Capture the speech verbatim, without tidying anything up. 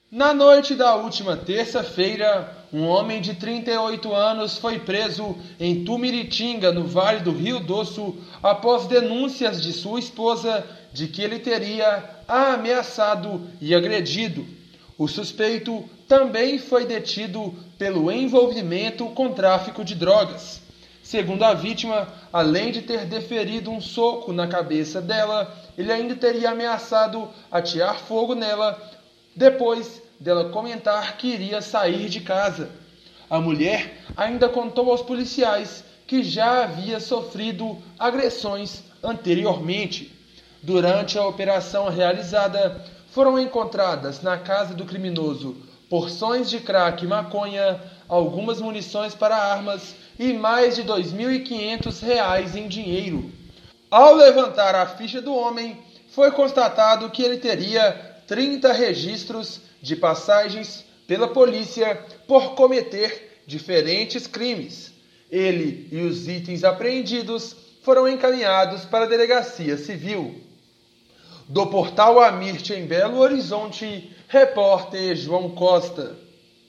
Na noite da última terça-feira, um homem de trinta e oito anos foi preso em Tumiritinga, no Vale do Rio Doce, após denúncias de sua esposa de que ele teria a ameaçado e agredido. O suspeito também foi detido pelo envolvimento com tráfico de drogas. Segundo a vítima, além de ter deferido um soco na cabeça dela, ele ainda teria ameaçado atear fogo nela depois dela comentar que iria sair de casa. A mulher ainda contou aos policiais que já havia sofrido agressões anteriormente. Durante a operação realizada, foram encontradas na casa do criminoso porções de crack e maconha, algumas munições para armas e mais de dois mil e quinhentos reais em dinheiro. Ao levantar a ficha do homem, foi constatado que ele teria trinta registros de passagens pela polícia por cometer diferentes crimes. Ele e os itens apreendidos foram encaminhados para a delegacia civil. Do portal Amirte em Belo Horizonte, repórter João Costa.